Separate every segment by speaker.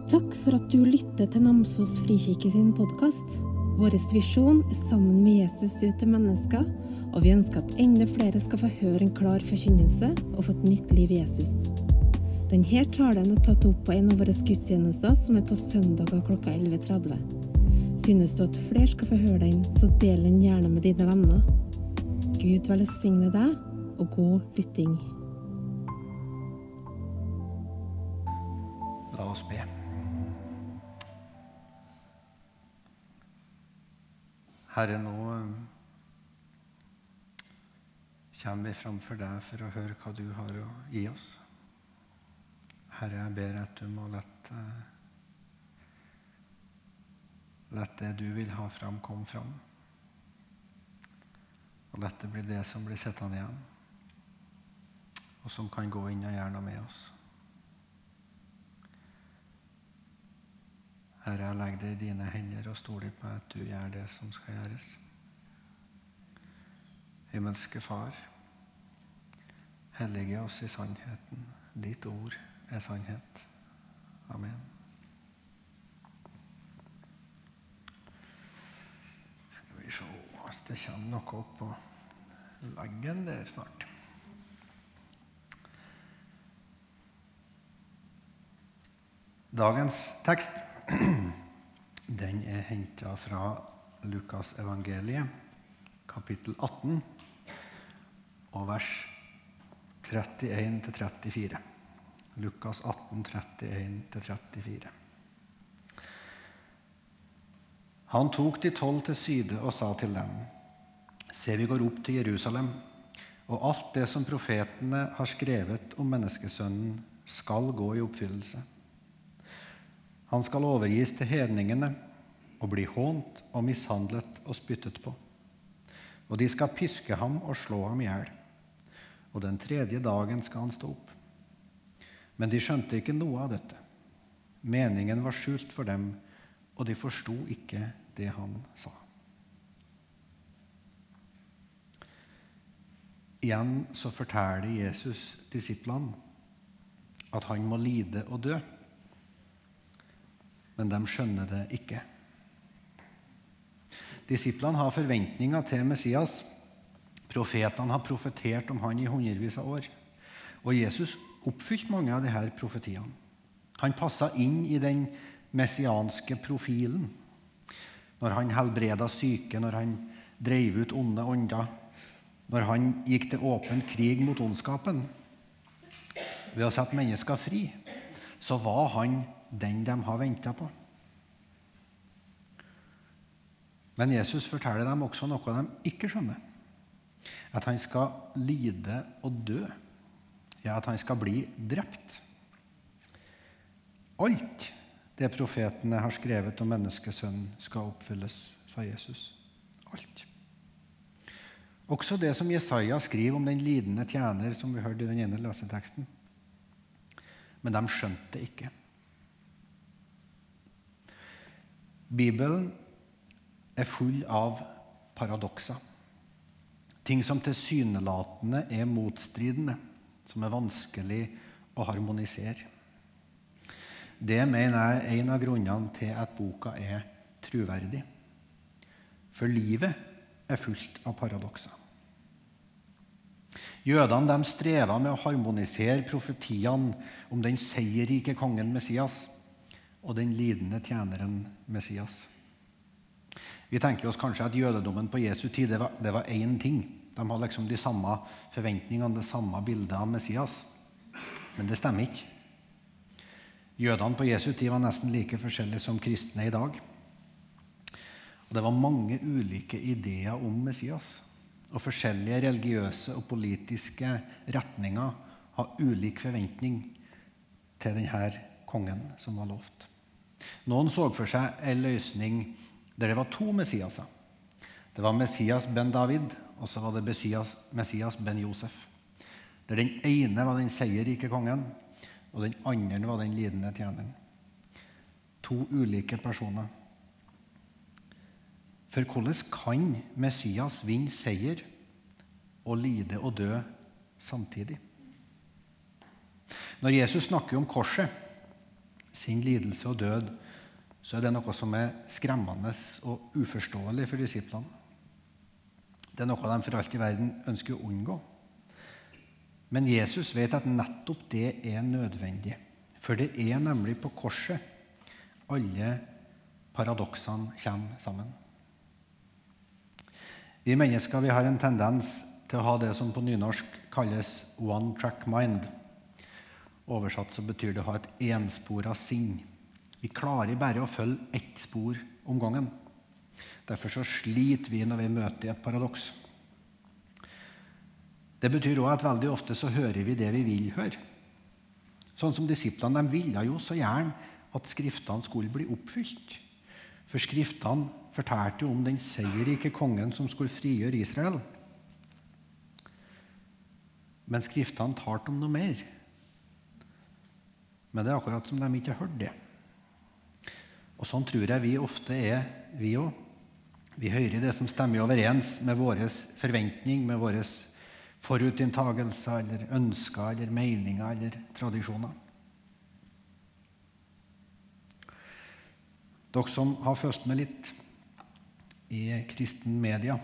Speaker 1: Takk for at du lytter til Namsos Frikirke sin podcast. Våres visjon sammen med Jesus ut til mennesker, og vi ønsker at enda flere skal få høre en klar forkynnelse og få et nytt liv i Jesus. Denne talen tatt opp på en av våre gudstjenester som på søndager klokka 11:30. Synes du at flere skal få høre den, så del den gjerne med dine venner. Gud velsigne deg, og god lytting.
Speaker 2: La oss be. Herre, nå kommer vi framfor deg for å høre hva du har å gi oss. Herre, jeg ber at du må lette det du vil ha fram, kom fram. Og lett det bli det som blir sittende igjen, og som kan gå inn og gjøre noe med oss. Herre, jeg legger det i dine hender og stoler på at du gjør det som skal gjøres. Himmelske Far, hellige oss i sannheten. Ditt ord er sannhet. Amen. Skal vi se hvis det kommer noe opp på veggen der snart. Dagens tekst den er hentet fra Lukas evangeliet, kapittel 18, og vers 31-34. Lukas 18, 31-34. Han tok de 12 til side og sa til dem: Se, vi går opp til Jerusalem, og alt det som profetene har skrevet om menneskesønnen skal gå i oppfyllelse. Han skal overgis til hedningene og bli hånt og mishandlet og spyttet på. Og de skal piske ham og slå ham ihjel. Og den 3. dagen skal han stå opp. Men de skjønte ikke noe av dette. Meningen var skjult for dem, og de forstod ikke det han sa. Igjen så forteller Jesus disiplene at han må lide og dø. Men de skjønner det ikke. Disiplene har forventninger til Messias. Profetene har profetert om han i hundrevis av år. Og Jesus oppfylte mange av disse profetiene. Han passet inn i den messianske profilen. Når han helbredet syke, når han drev ut onde ånder, når han gikk til åpen krig mot ondskapen, ved å sette mennesker fri, så var han den de har ventet på. Men Jesus forteller dem også noe de ikke skjønner. At han skal lide og dø. Ja, at han skal bli drept. Alt det profetene har skrevet om menneskesønnen skal oppfylles, sa Jesus. Alt. Også det som Jesaja skriver om den lidende tjener, som vi hørte i den ene leseteksten. Men de skjønte det ikke. Bibelen er full av paradokser. Ting som tilsynelatende er motstridende, som er vanskelig å harmonisere. Det mener jeg er en av grunnene til at boka er troverdig. For livet er fullt av paradokser. Jødene de strever med å harmonisere profetiene om den seierrike kongen Messias og den lidende tjeneren Messias. Vi tenker oss kanskje at jødedommen på Jesu tid, det var én ting. De har liksom de samme forventningene, det samme bildet av Messias. Men det stemmer ikke. Jødene på Jesu tid var nesten like forskjellige som kristne i dag. Og det var mange ulike ideer om Messias. Og forskjellige religiøse og politiske retninger har ulik forventning til denne kongen som var lovt. Noen så for seg en løsning der det var 2 Messiaser. Det var Messias ben David, og så var det Messias ben Josef. Der den ene var den seierrike kongen, og den andre var den lidende tjeneren. 2 ulike personer. For hvordan kan Messias vinne seier og lide og dø samtidig? Når Jesus snakker om korset, sin lidelse og død, så er det noe som er skremmende og uforståelig for disiplene. Det er noe de for alt i verden ønsker å unngå. Men Jesus vet at nettopp det er nødvendig, for det er nemlig på korset alle paradoksene kommer sammen. Vi mennesker vi har en tendens til å ha det som på nynorsk kalles one track mind. Oversatt så betyr det å ha et ensporet sinn. Vi klarer bare å følge ett spor om gangen. Derfor så sliter vi når vi møter et paradoks. Det betyr også at veldig ofte så hører vi det vi vil høre. Sånn som disiplene, de ville jo så gjerne at skriftene skulle bli oppfylt. For skriftene fortalte jo om den seierrike kongen som skulle frigjøre Israel. Men skriftene talte om noe mer. Men det er akkurat som de ikke hørte det. Og sånn tror jeg vi ofte er, vi også. Vi hører det som stemmer overens med vår forventning, med våre forutinntagelser, eller ønsker, eller meninger, eller tradisjoner. Dere som har fulgt med litt i kristen media,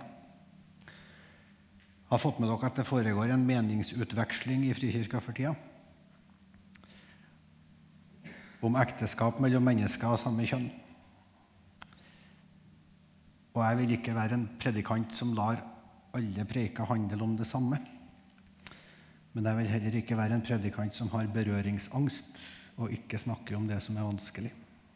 Speaker 2: har fått med dere at det foregår en meningsutveksling i Frikirka for tida om ekteskap mellom mennesker av samme kjønn. Og jeg vil ikke være en predikant som lar alle preker handle om det samme. Men jeg vil heller ikke være en predikant som har berøringsangst og ikke snakker om det som er vanskelig.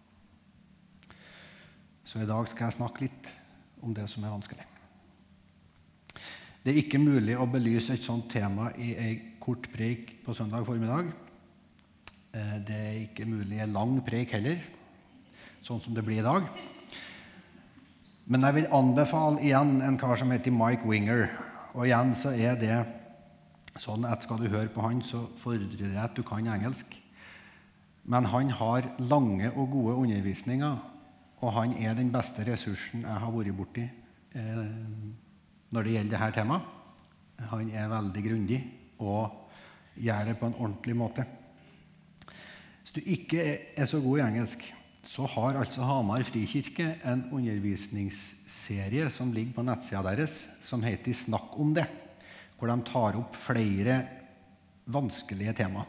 Speaker 2: Så i dag skal jeg snakke litt om det som er vanskelig. Det er ikke mulig å belyse et sånt tema i en kort preik på søndag formiddag. Det er ikke mulig en lang preik heller, sånn som det blir i dag. Men jeg vil anbefale igjen en kar som heter Mike Winger. Og igjen så er det sånn at skal du høre på han, så fordrer det at du kan engelsk. Men han har lange og gode undervisninger, og han er den beste ressursen jeg har vært borti når det gjelder dette temaet. Han er veldig grundig og gjør det på en ordentlig måte. Hvis du ikke er så god i engelsk, så har altså Hamar Frikirke en undervisningsserie som ligger på nettsida deres, som heter Snakk om det, hvor de tar opp flere vanskelige tema.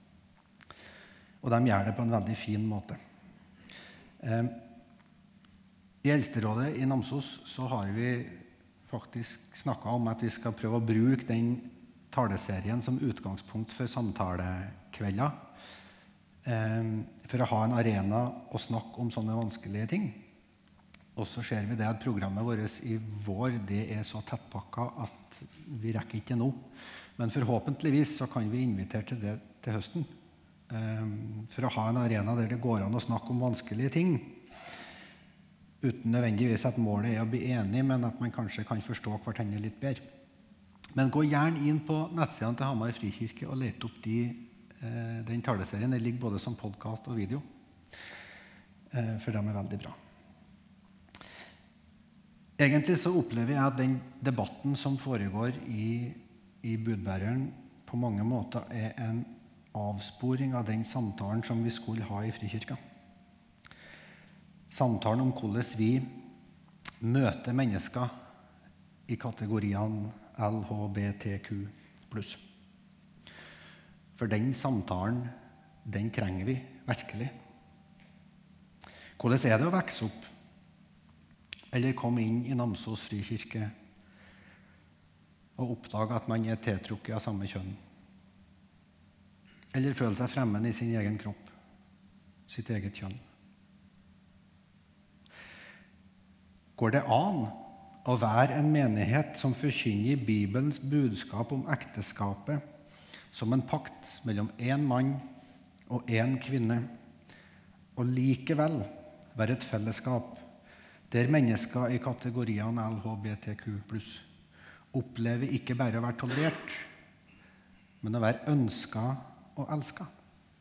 Speaker 2: Og de gjør det på en veldig fin måte. I Eldsterådet i Namsos så har vi faktisk snakket om at vi skal prøve å bruke den taleserien som utgangspunkt for samtalekvelder, for å ha en arena å snakke om sånne vanskelige ting. Og så ser vi det at programmet vårt i vår, det er så tettpakket at vi rekker ikke nå. Men forhåpentligvis så kan vi invitere til det til høsten, for å ha en arena der det går an å snakke om vanskelige ting, uten nødvendigvis at målet er å bli enig, men at man kanskje kan forstå hverandre litt bedre. Men gå gjerne inn på nettsiden til Hamar Frikirke og lete opp den taleserien. Det ligger både som podcast og video, for de er veldig bra. Egentlig så opplever jeg at den debatten som foregår i budbæreren på mange måter er en avsporing av den samtalen som vi skulle ha i Frikirka. Samtalen om hvordan vi møter mennesker i kategoriene LHBTQ+. For den samtalen, den trenger vi virkelig. Hvordan er det å vokse opp, eller komme inn i Namsos Frikirke og oppdage at man er tiltrukket av samme kjønn? Eller føle seg fremmed i sin egen kropp, sitt eget kjønn? Går det an å være en menighet som forkynner Bibelens budskap om ekteskapet som en pakt mellom en mann og en kvinne, og likevel være et fellesskap der mennesker i kategoriene LHBTQ+ opplever ikke bare å være tolerert, men å være ønsket og elsket?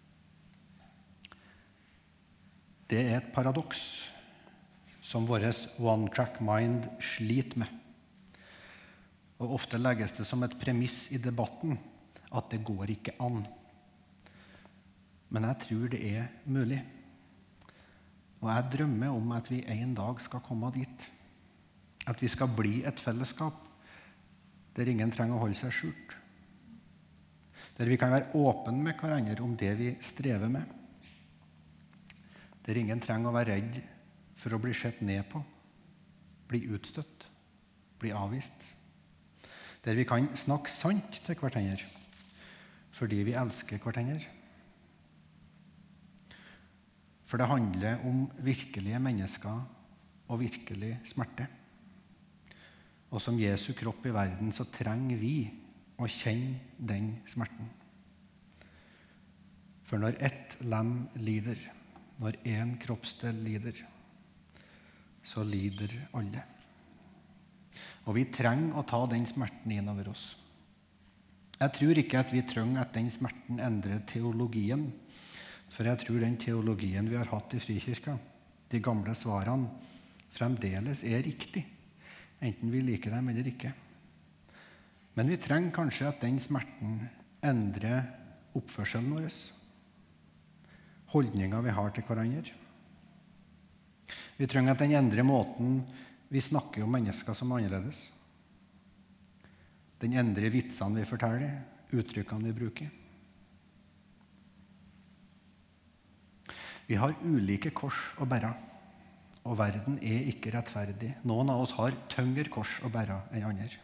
Speaker 2: Det er et paradoks som vår one-track mind sliter med. Og ofte legges det som et premiss i debatten at det går ikke an. Men jeg tror det er mulig. Og jeg drømmer om at vi en dag skal komme dit. At vi skal bli et fellesskap der ingen trenger å holde seg skjult. Der vi kan være åpne med hverandre om det vi strever med. Der ingen trenger å være redd for å bli sett ned på, bli utstøtt, bli avvist. Der vi kan snakke sant til hverandre, fordi vi elsker hverandre. For det handler om virkelige mennesker og virkelig smerte. Og som Jesu kropp i verden, så trenger vi å kjenne den smerten. For når ett lem lider, når en kroppsdel lider, så lider alle. Og vi trenger å ta den smerten innover oss. Jeg tror ikke at vi trenger at den smerten endrer teologien, for jeg tror den teologien vi har hatt i Frikirka, de gamle svarene, fremdeles er riktig, enten vi liker dem eller ikke. Men vi trenger kanskje at den smerten endrer oppførselen vår, holdninger vi har til hverandre. Vi trenger at den endrer måten vi snakker om mennesker som annerledes. Den endrer vitsene vi forteller, uttrykkene vi bruker. Vi har ulike kors å bære, og verden er ikke rettferdig. Noen av oss har tyngre kors å bære enn andre.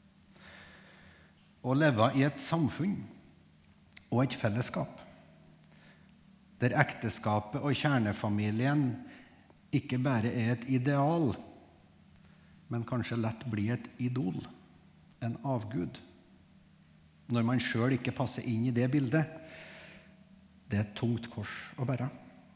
Speaker 2: Å leve i et samfunn og et fellesskap, der ekteskapet og kjernefamilien ikke bare er et ideal, men kanskje lett blir et idol, en avgud. Når man selv ikke passer inn i det bildet, det er et tungt kors å bære.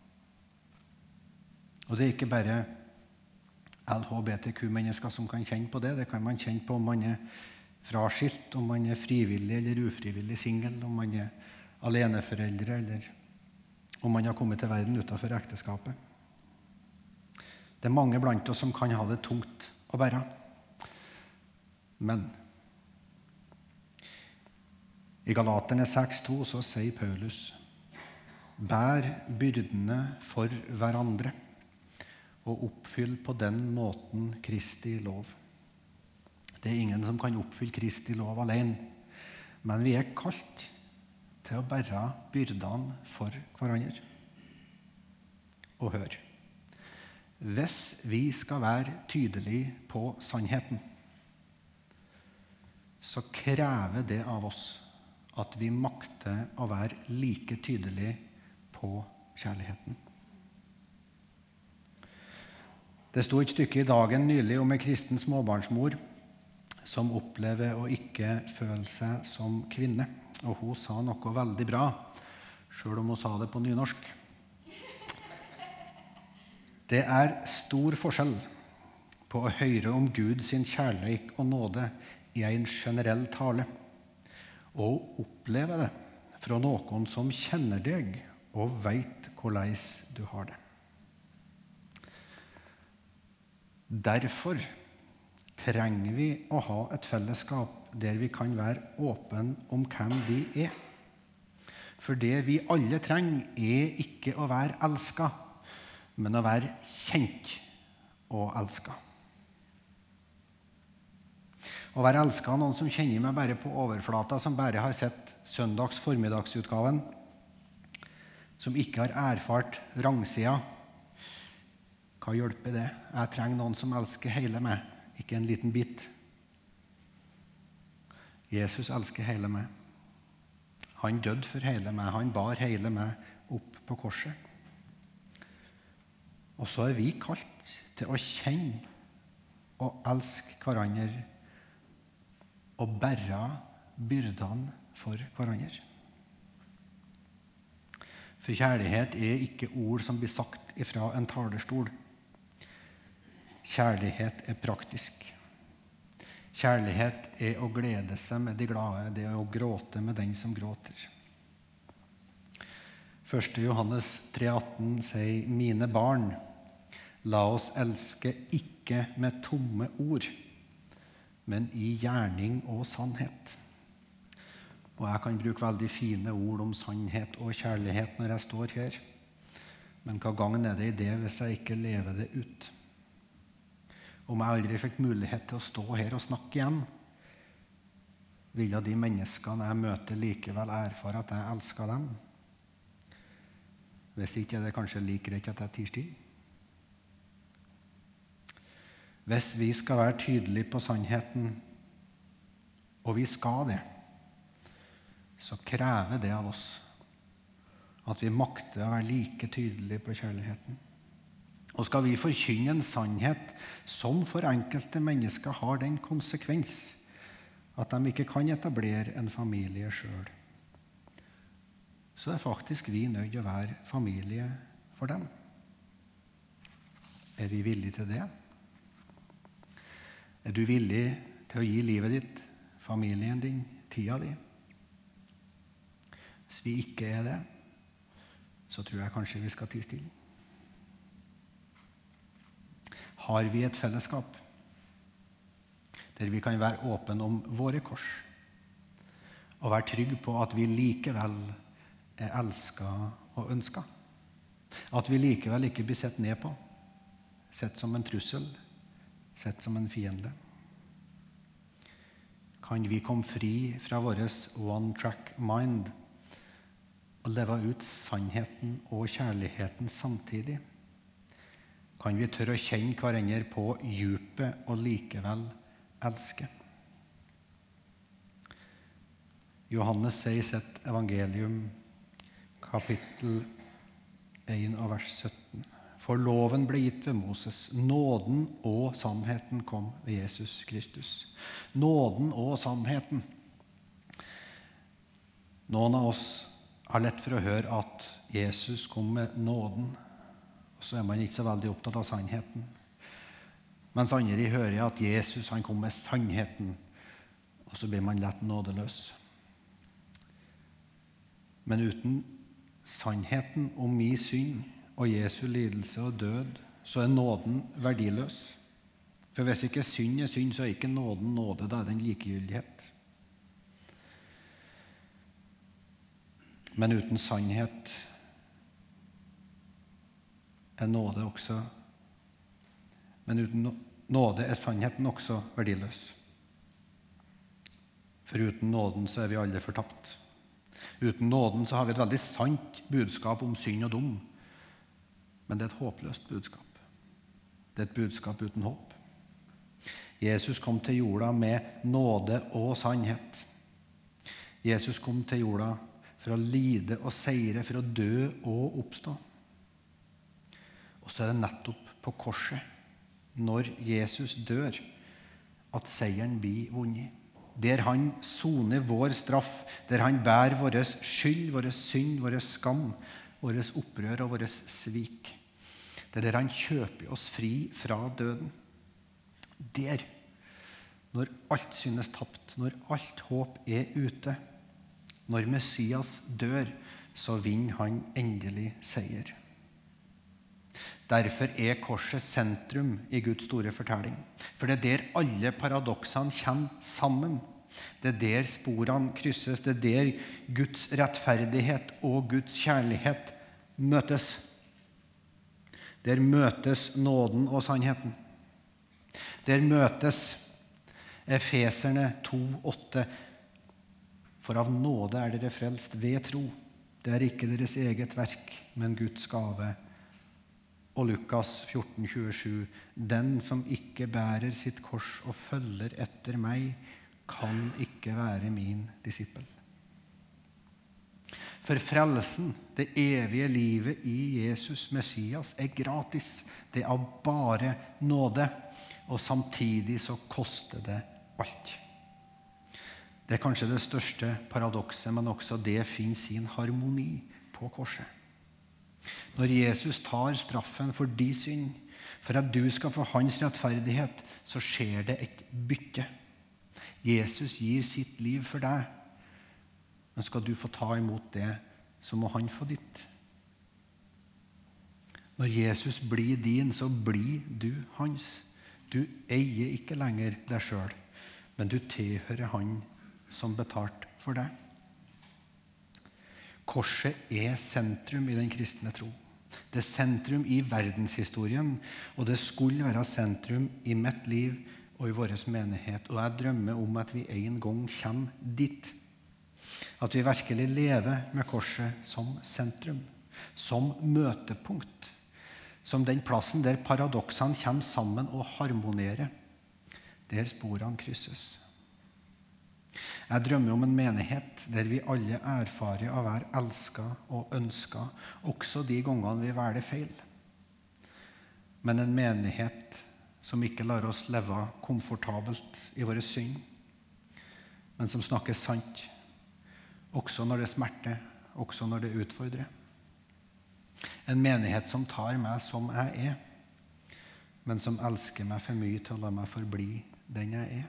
Speaker 2: Og det er ikke bare LHBTQ-mennesker som kan kjenne på det. Det kan man kjenne på om man er fraskilt, om man er frivillig eller ufrivillig singel, om man er aleneforeldre, eller om man har kommet til verden utenfor ekteskapet. Det er mange blant oss som kan ha det tungt å bære. Men i Galaterne 6,2 så sier Paulus: bær byrdene for hverandre, og oppfyll på den måten Kristi lov. Det er ingen som kan oppfylle Kristi lov alene, men vi er kalt til å bære byrdene for hverandre. Og hør, hvis vi skal være tydelige på sannheten, så krever det av oss at vi makter å være like tydelige på kjærligheten. Det sto et stykke i Dagen nylig om en kristen småbarnsmor som opplever å ikke føle seg som kvinne. Og hun sa noe veldig bra, selv om hun sa det på nynorsk. Det er stor forskjell på å høre om Gud sin kjærleik og nåde i en generell tale, og oppleve det fra noen som kjenner deg og vet hvordan du har det. Derfor trenger vi å ha et fellesskap der vi kan være åpne om hvem vi er. For det vi alle trenger er ikke å være elsket, men å være kjent og elsket. Å være elsket av noen som kjenner meg bare på overflata, som bare har sett søndags formiddagsutgaven, som ikke har erfart rangsida. Hva hjelper det? Jeg trenger noen som elsker hele meg, ikke en liten bit. Jesus elsker hele meg. Han døde for hele meg. Han bar hele meg opp på korset. Og så er vi kalt til å kjenne og elske hverandre og bære byrdene for hverandre. For kjærlighet er ikke ord som blir sagt ifra en talerstol. Kjærlighet er praktisk. Kjærlighet er å glede seg med de glade, det er å gråte med den som gråter. 1. Johannes 3,18 sier: mine barn, la oss elske ikke med tomme ord, men i gjerning og sannhet. Og jeg kan bruke veldig fine ord om sannhet og kjærlighet når jeg står her. Men hva gagn er det i det hvis jeg ikke lever det ut? Om jeg aldri fikk mulighet til å stå her og snakke igjen, ville de menneskene jeg møter likevel erfare at jeg elsker dem. Hvis ikke er det kanskje like greit at jeg tier stille. Hvis vi skal være tydelige på sannheten, og vi skal det, så krever det av oss at vi makter å være like tydelige på kjærligheten. Og skal vi forkynne en sannhet som for enkelte mennesker har den konsekvens at de ikke kan etablere en familie selv, så er faktisk vi nødt til å være familie for dem. Er vi villige til det? Er du villig til å gi livet ditt, familien din, tida di? Hvis vi ikke er det, så tror jeg kanskje vi skal tie stille. Har vi et fellesskap der vi kan være åpne om våre kors og være trygge på at vi likevel er elsket og ønsket? At vi likevel ikke blir sett ned på, sett som en trussel, sett som en fiende? Kan vi komme fri fra vår one-track mind og leve ut sannheten og kjærligheten samtidig? Kan vi tørre å kjenne hverandre på djupet og likevel elske? Johannes sier i sitt evangelium, kapittel 1 og vers 17. For loven ble gitt ved Moses, nåden og sannheten kom ved Jesus Kristus. Nåden og sannheten. Noen av oss har lett for å høre at Jesus kom med nåden, og så er man ikke så veldig opptatt av sannheten. Mens andre hører at Jesus han kom med sannheten, og så blir man lett nådeløs. Men uten sannheten om min synd og Jesu lidelse og død, så er nåden verdiløs. For hvis ikke synd er synd, så er ikke nåden nåde, da er den likegyldighet. Men uten sannhet er nåde også, men uten nåde er sannheten også verdiløs. For uten nåden så er vi alle fortapt. Uten nåden så har vi et veldig sant budskap om synd og dom, men det er et håpløst budskap. Det er et budskap uten håp. Jesus kom til jorda med nåde og sannhet. Jesus kom til jorda for å lide og seire, for å dø og oppstå. Og så er det nettopp på korset, når Jesus dør, at seieren blir vunnet. Der han soner vår straff, der han bærer vår skyld, vår synd, vår skam, vår opprør og vår svik. Det er der han kjøper oss fri fra døden. Der, når alt synes tapt, når alt håp er ute, når Messias dør, så vinner han endelig seier. Derfor er korset sentrum i Guds store fortelling. For det er der alle paradoksene kommer sammen. Det er der sporene krysses. Det er der Guds rettferdighet og Guds kjærlighet møtes. Der møtes nåden og sannheten. Der møtes Efeserne 2,8. For av nåde er dere frelst ved tro. Det er ikke deres eget verk, men Guds gave. Og Lukas 14,27. Den som ikke bærer sitt kors og følger etter meg, kan ikke være min disippel. For frelsen, det evige livet i Jesus Messias, er gratis. Det er bare nåde, og samtidig så koster det alt. Det er kanskje det største paradokset, men også det finner sin harmoni på korset. Når Jesus tar straffen for din synd, for at du skal få hans rettferdighet, så skjer det et bytte. Jesus gir sitt liv for deg, men skal du få ta imot det, så må han få ditt. Når Jesus blir din, så blir du hans. Du eier ikke lenger deg selv, men du tilhører han som betalt for deg. Korset sentrum i den kristne tro. Det sentrum i verdenshistorien, og det skulle være sentrum i mitt liv og i vår menighet. Og jeg drømmer om at vi en gang kommer dit. At vi virkelig lever med korset som sentrum, som møtepunkt, som den plassen der paradoksene kommer sammen og harmonerer, der sporene krysses. Jeg drømmer om en menighet der vi alle erfarer å være elsket og ønsket, også de gangene vi velger feil. Men en menighet som ikke lar oss leve komfortabelt i våre synd, men som snakker sant, også når det smerter, også når det utfordrer. En menighet som tar meg som jeg men som elsker meg for mye til å la meg forbli den jeg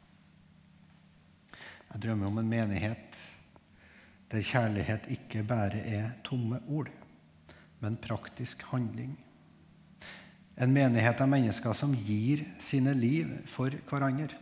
Speaker 2: Jeg drømmer om en menighet der kjærlighet ikke bare tomme ord, men praktisk handling. En menighet av mennesker som gir sine liv for hverandre.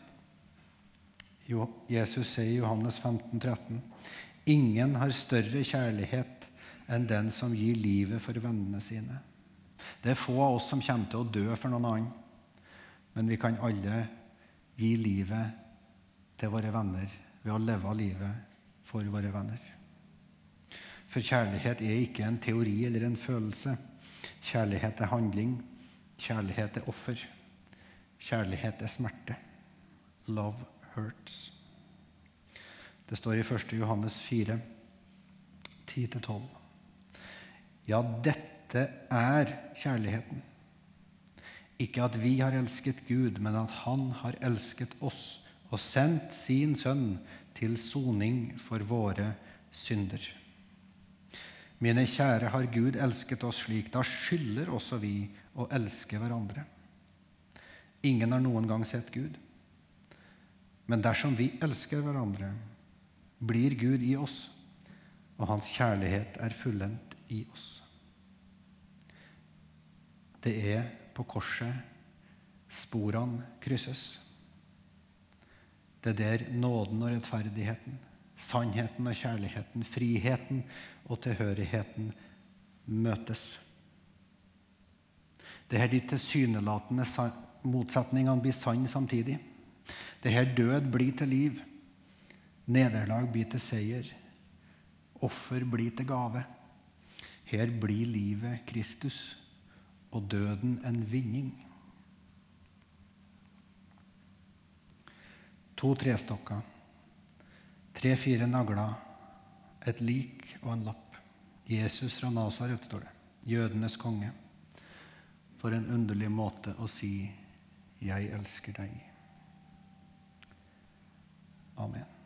Speaker 2: Jesus sier i Johannes 15,13: Ingen har større kjærlighet enn den som gir livet for vennene sine. Det få av oss som kommer til å dø for noen annen, men vi kan alle gi livet til våre venner ved å leve livet for våre venner. For kjærlighet ikke en teori eller en følelse. Kjærlighet handling. Kjærlighet offer. Kjærlighet smerte. Love hurts. Det står i 1. Johannes 4, 10-12. Ja, dette kjærligheten. Ikke at vi har elsket Gud, men at han har elsket oss og sendt sin sønn til soning for våre synder. Mine kjære, har Gud elsket oss slik, da skylder også vi å elske hverandre. Ingen har noen gang sett Gud. Men dersom vi elsker hverandre, blir Gud i oss, og hans kjærlighet fullendt i oss. Det på korset sporene krysses. Det der nåden og rettferdigheten, sannheten og kjærligheten, friheten og tilhørigheten møtes. Det de tilsynelatende motsetningene blir sann samtidig. Det død blir til liv, nederlag blir til seier, offer blir til gave. Her blir livet Kristus, og døden en vinning. 2 trestokker, 3-4 nagler, et lik og en lapp. Jesus fra Nazaret, står det. Jødenes konge. For en underlig måte å si, jeg elsker deg. Amen.